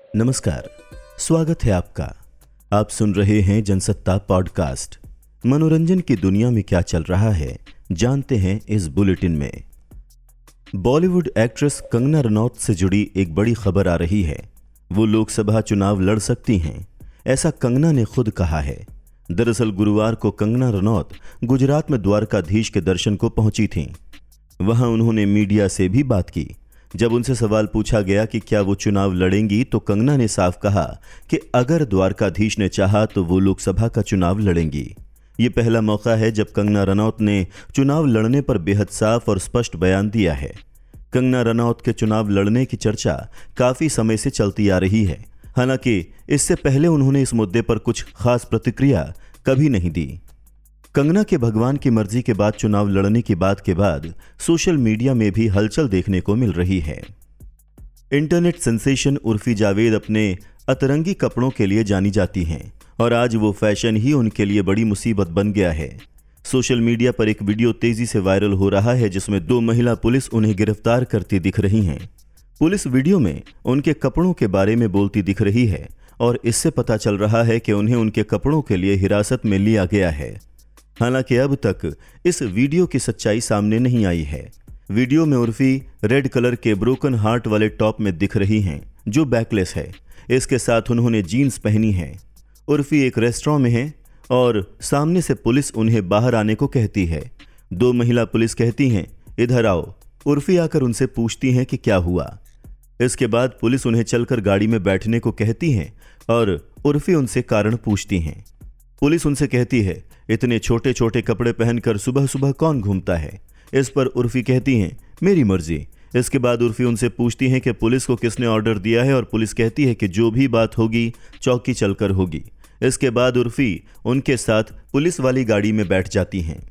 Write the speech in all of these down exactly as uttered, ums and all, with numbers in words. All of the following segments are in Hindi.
नमस्कार, स्वागत है आपका। आप सुन रहे हैं जनसत्ता पॉडकास्ट। मनोरंजन की दुनिया में क्या चल रहा है जानते हैं इस बुलेटिन में। बॉलीवुड एक्ट्रेस कंगना रनौत से जुड़ी एक बड़ी खबर आ रही है। वो लोकसभा चुनाव लड़ सकती हैं, ऐसा कंगना ने खुद कहा है। दरअसल गुरुवार को कंगना रनौत गुजरात में द्वारकाधीश के दर्शन को पहुंची थीं। वहां उन्होंने मीडिया से भी बात की। जब उनसे सवाल पूछा गया कि क्या वो चुनाव लड़ेंगी तो कंगना ने साफ कहा कि अगर द्वारकाधीश ने चाहा तो वो लोकसभा का चुनाव लड़ेंगी। ये पहला मौका है जब कंगना रनौत ने चुनाव लड़ने पर बेहद साफ और स्पष्ट बयान दिया है। कंगना रनौत के चुनाव लड़ने की चर्चा काफी समय से चलती आ रही है। हालांकि इससे पहले उन्होंने इस मुद्दे पर कुछ खास प्रतिक्रिया कभी नहीं दी। कंगना के भगवान की मर्जी के बाद चुनाव लड़ने की बात के बाद सोशल मीडिया में भी हलचल देखने को मिल रही है। इंटरनेट सेंसेशन उर्फी जावेद अपने अतरंगी कपड़ों के लिए जानी जाती हैं और आज वो फैशन ही उनके लिए बड़ी मुसीबत बन गया है। सोशल मीडिया पर एक वीडियो तेजी से वायरल हो रहा है जिसमें दो महिला पुलिस उन्हें गिरफ्तार करती दिख रही हैं। पुलिस वीडियो में उनके कपड़ों के बारे में बोलती दिख रही है और इससे पता चल रहा है कि उन्हें उनके कपड़ों के लिए हिरासत में लिया गया है। हालांकि अब तक इस वीडियो की सच्चाई सामने नहीं आई है। वीडियो में उर्फी रेड कलर के ब्रोकन हार्ट वाले टॉप में दिख रही हैं जो बैकलेस है। इसके साथ उन्होंने जीन्स पहनी है। उर्फी एक रेस्टोरेंट में है और सामने से पुलिस उन्हें बाहर आने को कहती है। दो महिला पुलिस कहती हैं इधर आओ। उर्फी आकर उनसे पूछती हैं कि क्या हुआ। इसके बाद पुलिस उन्हें चलकर गाड़ी में बैठने को कहती हैं और उर्फी उनसे कारण पूछती हैं। पुलिस उनसे कहती है इतने छोटे छोटे कपड़े पहनकर सुबह सुबह कौन घूमता है। इस पर उर्फी कहती हैं मेरी मर्जी। इसके बाद उर्फी उनसे पूछती हैं कि पुलिस को किसने ऑर्डर दिया है और पुलिस कहती है कि जो भी बात होगी चौकी चलकर होगी। इसके बाद उर्फी उनके साथ पुलिस वाली गाड़ी में बैठ जाती हैं।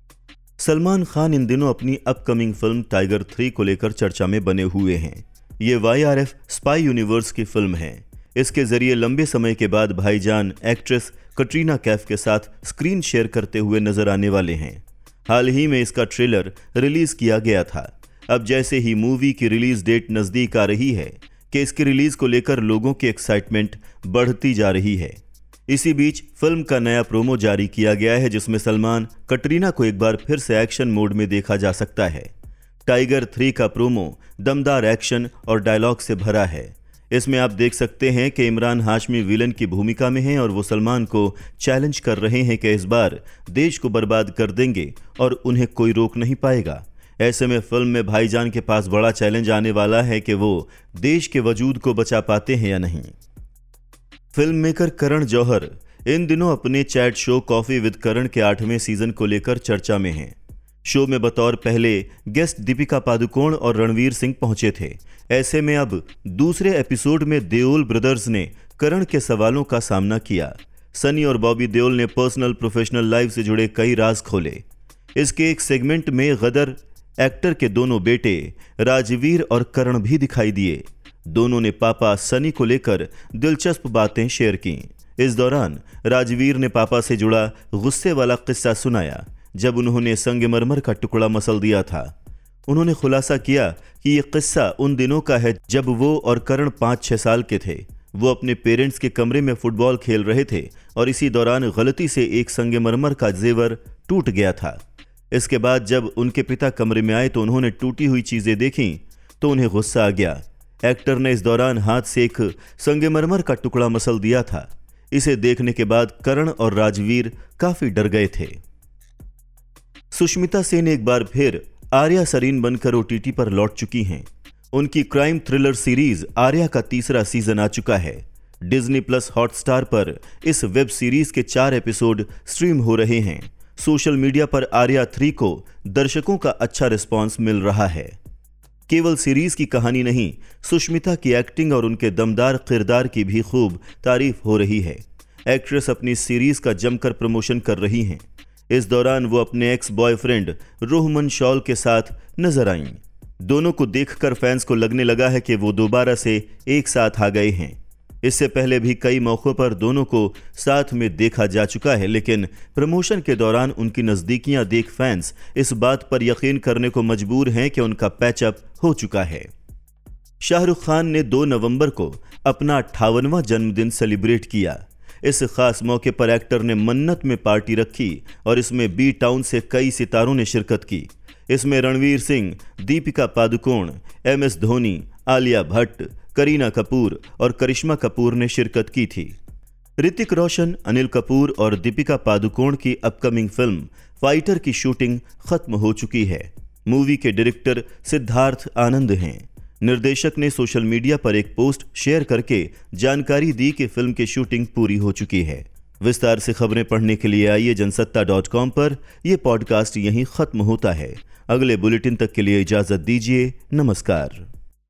सलमान खान इन दिनों अपनी अपकमिंग फिल्म टाइगर थ्री को लेकर चर्चा में बने हुए हैं। ये Y R F spy universe की फिल्म है। इसके जरिए लंबे समय के बाद भाईजान एक्ट्रेस कटरीना कैफ के साथ स्क्रीन शेयर करते हुए नजर आने वाले हैं। हाल ही में इसका ट्रेलर रिलीज किया गया था। अब जैसे ही मूवी की रिलीज डेट नजदीक आ रही है कि इसकी रिलीज को लेकर लोगों की एक्साइटमेंट बढ़ती जा रही है। इसी बीच फिल्म का नया प्रोमो जारी किया गया है जिसमें सलमान कटरीना को एक बार फिर से एक्शन मोड में देखा जा सकता है। टाइगर थ्री का प्रोमो दमदार एक्शन और डायलॉग से भरा है। इसमें आप देख सकते हैं कि इमरान हाशमी विलन की भूमिका में हैं और वो सलमान को चैलेंज कर रहे हैं कि इस बार देश को बर्बाद कर देंगे और उन्हें कोई रोक नहीं पाएगा। ऐसे में फिल्म में भाईजान के पास बड़ा चैलेंज आने वाला है कि वो देश के वजूद को बचा पाते हैं या नहीं। फिल्म मेकर करण जौहर इन दिनों अपने chat show coffee with Karan के आठवें सीजन को लेकर चर्चा में हैं। शो में बतौर पहले गेस्ट दीपिका पादुकोण और रणवीर सिंह पहुंचे थे। ऐसे में अब दूसरे एपिसोड में देओल ब्रदर्स ने करण के सवालों का सामना किया। सनी और बॉबी देओल ने पर्सनल प्रोफेशनल लाइफ से जुड़े कई राज खोले। इसके एक सेगमेंट में गदर एक्टर के दोनों बेटे राजवीर और करण भी दिखाई दिए। दोनों ने पापा सनी को लेकर दिलचस्प बातें शेयर की। इस दौरान राजवीर ने पापा से जुड़ा गुस्से वाला किस्सा सुनाया जब उन्होंने संगमरमर का टुकड़ा मसल दिया था। उन्होंने खुलासा किया कि यह किस्सा उन दिनों का है जब वो और करण पाँच छः साल के थे। वो अपने पेरेंट्स के कमरे में फुटबॉल खेल रहे थे और इसी दौरान गलती से एक संगमरमर का जेवर टूट गया था। इसके बाद जब उनके पिता कमरे में आए तो उन्होंने टूटी हुई चीज़ें देखीं तो उन्हें गुस्सा आ गया। एक्टर ने इस दौरान हाथ से एक संगमरमर का टुकड़ा मसल दिया था। इसे देखने के बाद करण और राजवीर काफ़ी डर गए थे। सुष्मिता सेन एक बार फिर आर्या सरीन बनकर ओ टी टी पर लौट चुकी हैं। उनकी क्राइम थ्रिलर सीरीज आर्या का तीसरा सीजन आ चुका है। डिज्नी प्लस हॉटस्टार पर इस वेब सीरीज के चार एपिसोड स्ट्रीम हो रहे हैं। सोशल मीडिया पर आर्या थ्री को दर्शकों का अच्छा रिस्पांस मिल रहा है। केवल सीरीज की कहानी नहीं, सुष्मिता की एक्टिंग और उनके दमदार किरदार की भी खूब तारीफ हो रही है। एक्ट्रेस अपनी सीरीज का जमकर प्रमोशन कर रही हैं। इस दौरान वो अपने एक्स बॉयफ्रेंड रोहमन शॉल के साथ नजर आईं। दोनों को देखकर फैंस को लगने लगा है कि वो दोबारा से एक साथ आ गए हैं। इससे पहले भी कई मौक़ों पर दोनों को साथ में देखा जा चुका है, लेकिन प्रमोशन के दौरान उनकी नज़दीकियां देख फैंस इस बात पर यकीन करने को मजबूर हैं कि उनका पैचअप हो चुका है। शाहरुख खान ने दो नवंबर को अपना अट्ठावनवां जन्मदिन सेलिब्रेट किया। इस खास मौके पर एक्टर ने मन्नत में पार्टी रखी और इसमें बी टाउन से कई सितारों ने शिरकत की। इसमें रणवीर सिंह, दीपिका पादुकोण, एम एस धोनी, आलिया भट्ट, करीना कपूर और करिश्मा कपूर ने शिरकत की थी। ऋतिक रोशन, अनिल कपूर और दीपिका पादुकोण की अपकमिंग फिल्म फाइटर की शूटिंग खत्म हो चुकी है। मूवी के डायरेक्टर सिद्धार्थ आनंद हैं। निर्देशक ने सोशल मीडिया पर एक पोस्ट शेयर करके जानकारी दी कि फिल्म की शूटिंग पूरी हो चुकी है। विस्तार से खबरें पढ़ने के लिए आइए जनसत्ता डॉट कॉम पर। यह पॉडकास्ट यहीं खत्म होता है। अगले बुलेटिन तक के लिए इजाजत दीजिए। नमस्कार।